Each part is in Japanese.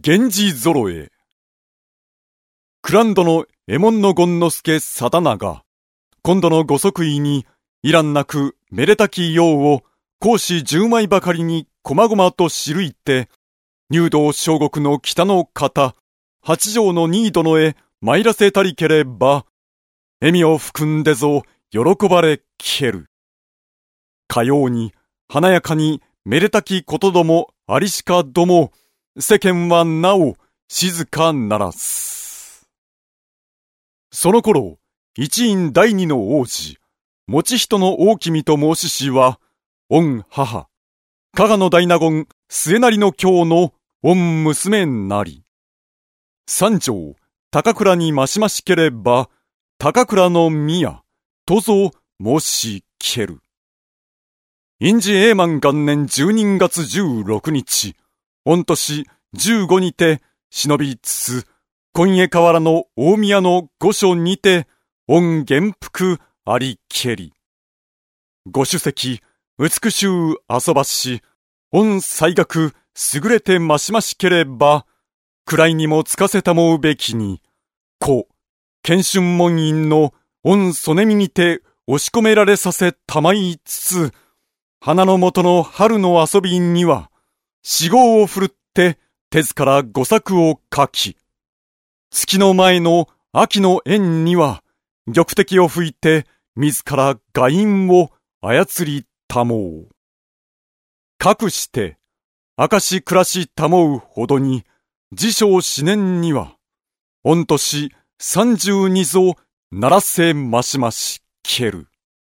源氏揃え。蔵人の右衛門の権之助定長、今度のご即位に、いらんなくめでたきようを、公子10枚ばかりにこまごまと記いて、入道小国の北の方、八条の新殿へ参らせたりければ、笑みを含んでぞ喜ばれける。かように華やかにめでたきことどもありしかども、世間はなお静かならす。その頃、一院第二の王子、持人の大君と申ししは、御母、加賀の大納言末成の京の御娘なり。三条、高倉に増しましければ、高倉の宮、とぞ申しける。院治永満元年12月16日、御年15にて、忍びつつ、今夜河原の大宮の御所にて、御元服ありけり。ご主席、美しゅう遊ばし、御才学優れてましましければ、位にもつかせたもうべきに、賢春門院の御曽根見にて押し込められさせたまいつつ、花の元の春の遊びには、四号をふるって手ずから五作を書き、月の前の秋の縁には、玉滴を吹いて自ら画印を操りたもう。かくして、明し暮らしたもうほどに、治承四年には、御年32ぞならせましましける。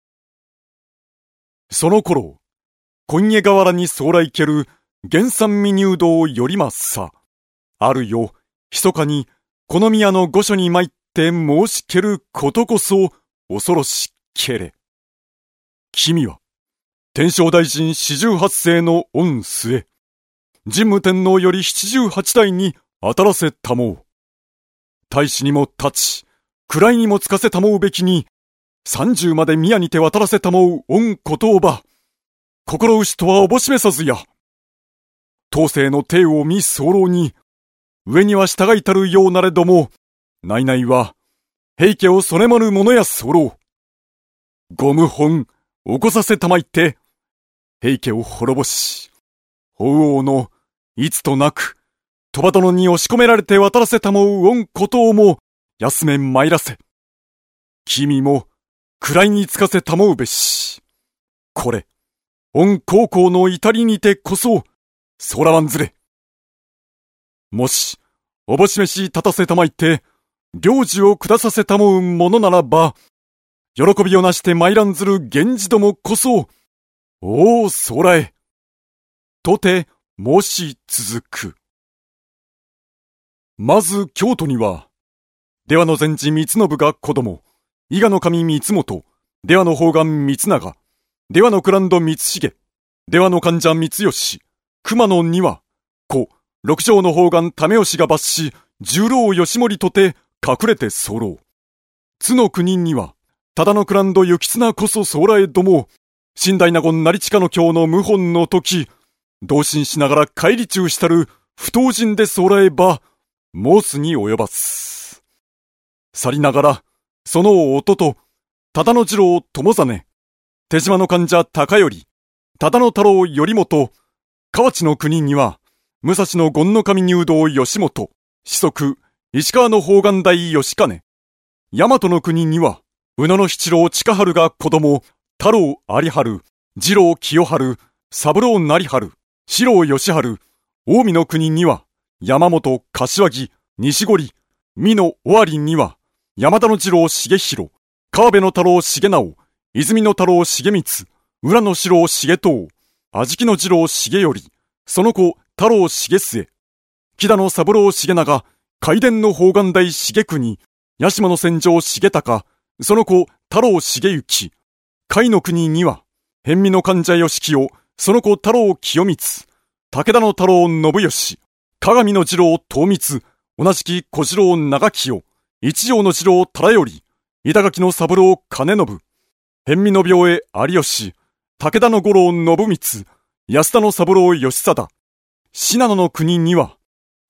その頃、今夜河原に総来ける玄山未入道よりますさ、あるよ、密かにこの宮の御所に参って申しけることこそ恐ろしけれ。君は、天正大臣48世の御末、神武天皇より78代に当たらせたもう。大使にも立ち、位にもつかせたもうべきに、30まで宮にて渡らせたもう御ことば、心牛とはおぼしめさずや。当世の帝を見候に、上には従いたるようなれども、内々は、平家をそねまる者や候。ご謀反、起こさせたまいて、平家を滅ぼし、法皇のいつとなく、鳥羽殿に押し込められて渡らせたもう御ことをも、休め参らせ。君も、位につかせたもうべし。これ、御高校の至りにてこそ、空わんずれ。もし、おぼしめし立たせたまいて、領事を下させたもうものならば、喜びをなして参らんずる源氏どもこそ、おお空へ。とて申し続く。まず京都には、出羽の前治光信が子供、伊賀の神光元、出羽の方眼光長、出羽の蔵人光重、出羽の患者光義、熊野には、六条の方眼為義が抜し、十郎義盛とて隠れて候。津の国には、忠の蔵人行綱こそ将来ども、寝台納言成近の京の謀反の時、同心しながら帰り中したる不当人で将来ば、申すに及ばす。去りながら、その弟、忠野次郎友実、手島の患者高頼、忠野太郎頼元、河内の国には、武蔵の権の神入道義元、子息、石川の方眼大義兼、大和の国には、宇野の七郎近春が子供、太郎有春、次郎清春、三郎成春、四郎義春、近江の国には、山本柏木、西堀、美濃尾張には、山田の次郎重弘、川辺の太郎重直、泉の太郎重光、浦の四郎重藤、安食の次郎重頼、その子太郎重末、木田の三郎重長、海殿の方眼大重国、屋島の戦場重高、その子太郎重幸、甲斐の国には、辺見の患者義清、その子太郎清光、武田の太郎信義、鏡の次郎東光、同じき小次郎長清、一条の次郎忠頼、板垣の三郎兼信、辺見の病へ有吉、武田の五郎信光、安田の三郎義貞、信濃の国には、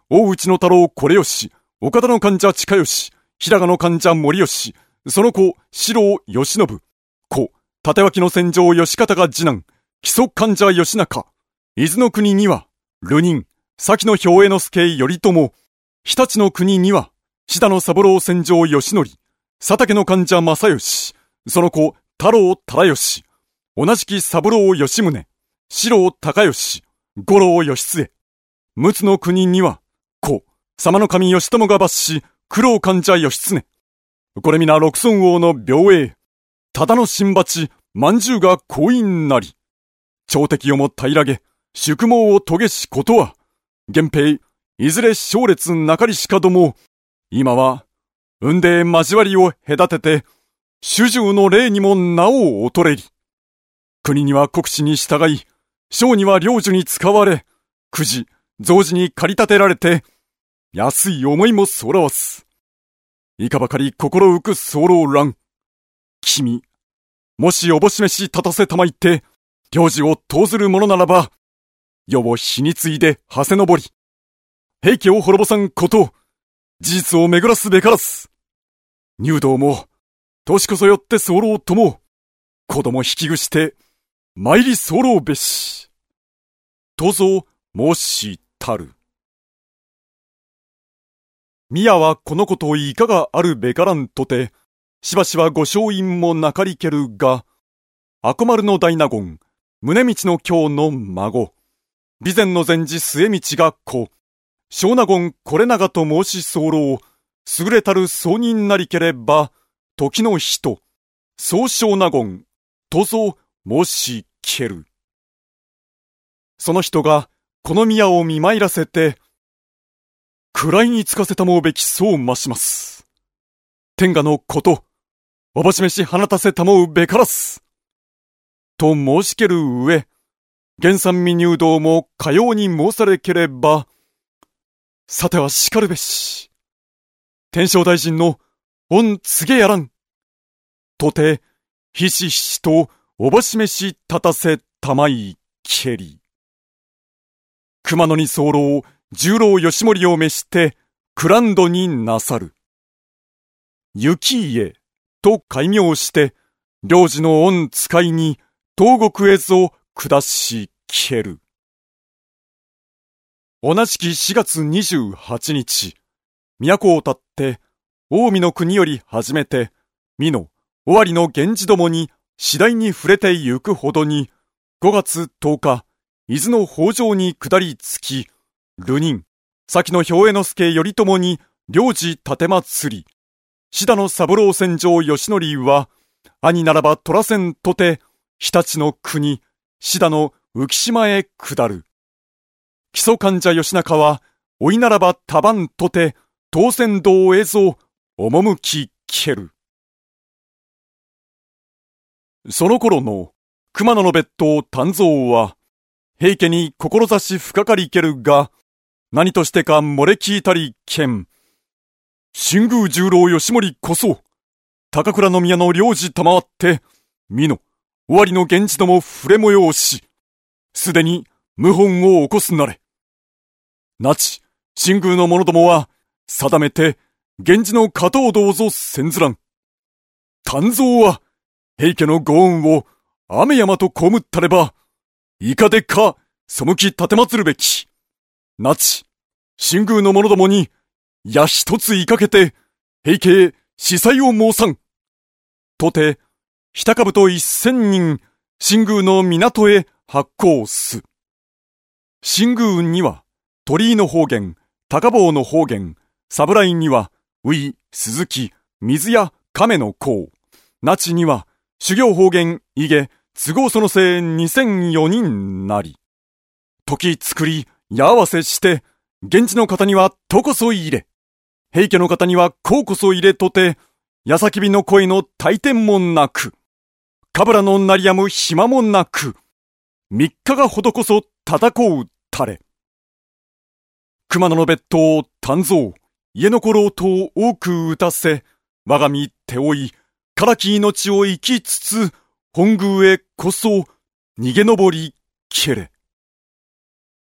大内の太郎これよし、岡田の患者近吉、平賀の患者森吉、その子四郎義信、子立脇の戦場義方が次男、木曽患者義仲、伊豆の国には流人、先の兵衛之助頼朝、日立の国には志田の三郎戦場義則、佐竹の患者正義、その子太郎忠義、同じき三郎義宗、四郎高義、五郎義経、陸奥の国には子様の神義朝が抜し、九郎患者義経、これ皆六尊王の病営、忠の新鉢、万獣が婚姻なり、朝敵をも平らげ、宿毛を遂げしことは、源平、いずれ将列中りしかども、今は、雲泥交わりを隔てて、主従の礼にも名を劣れり。国には国士に従い、将には領主に使われ、くじ、増事に駆り立てられて、安い思いもそらわす。いかばかり心浮く候乱。君、もしおぼしめし立たせたまいて、領事を投ずるものならば、世を火に継いではせのぼり、平家を滅ぼさんこと、事実を巡らすべからず。入道も、年こそよって候とも、子供引きぐして、参り候べし。とぞ申したる。宮はこのこといかがあるべからんとて、しばしばご勝因もなかりけるが、赤丸の大納言、宗道の京の孫、備前の前次末道が子、小納言これ長と申し候、優れたる僧人なりければ、時の人、総小納言、とぞ申しける。その人が、この宮を見参らせて、位につかせたもうべきそう増します。天下のこと、おぼしめし放たせたもうべからず。と申しける上、原産未入道もかように申されければ、さてはしかるべし。天正大臣の御告げやらん。とて、ひしひしとおぼしめし立たせたまいけり。熊野に候、十郎義盛を召して、クランドになさる。雪家と改名して、領事の御使いに、東国へぞ下しける。同じき4月28日、都をたって、近江の国より始めて、美濃、尾張の源氏どもに次第に触れてゆくほどに、5月10日、伊豆の北条に下りつき、流人、先の兵衛之助頼朝に領事立てまつり、志田の三郎戦場義則は、兄ならば取らせんとて、日立の国、志田の浮島へ下る。木曽患者義仲は、おいならば多番とて、当選道へぞ、赴きける。その頃の、熊野の別当湛蔵は、平家に志深かりけるが、何としてか漏れ聞いたりけん。新宮十郎義盛こそ、高倉宮の領事賜って、美濃、尾張の源氏ども触れ催し、すでに謀反を起こすなれ。那智、新宮の者どもは、定めて、源氏の加藤どうぞせんずらん。湛蔵は、平家のご恩を、雨山と被ったれば、いかでか、背き立てまつるべき。那智、新宮の者どもに、矢一ついかけて、平家へ司祭を申さん。とて、ひたかぶと1000人、新宮の港へ発行す。新宮には、鳥居の方言、高坊の方言、侍には、うい、鈴木、水や亀の甲。那智には、修行方言、いげ、都合そのせい2004人なり。時作り、矢合わせして、源氏の方にはとこそ入れ。平家の方にはこうこそ入れとて、矢先火の声の大天もなく、かぶらの鳴りやむ暇もなく、三日がほどこそ戦うたれ。熊野の別当湛蔵、家の頃とを多く打たせ、我が身手負い、からき命を生きつつ、本宮へこそ逃げ登りけれ。